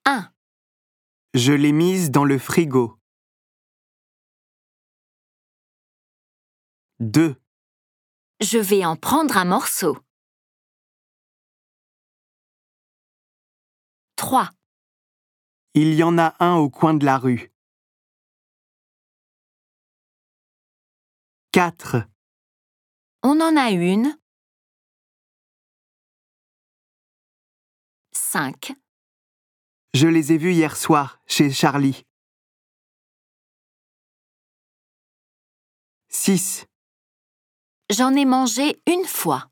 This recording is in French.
1. Je l'ai mise dans le frigo. 2. Je vais en prendre un morceau. 3. Il y en a un au coin de la rue. 4. On en a une. 5. Je les ai vus hier soir chez Charlie. 6. J'en ai mangé une fois.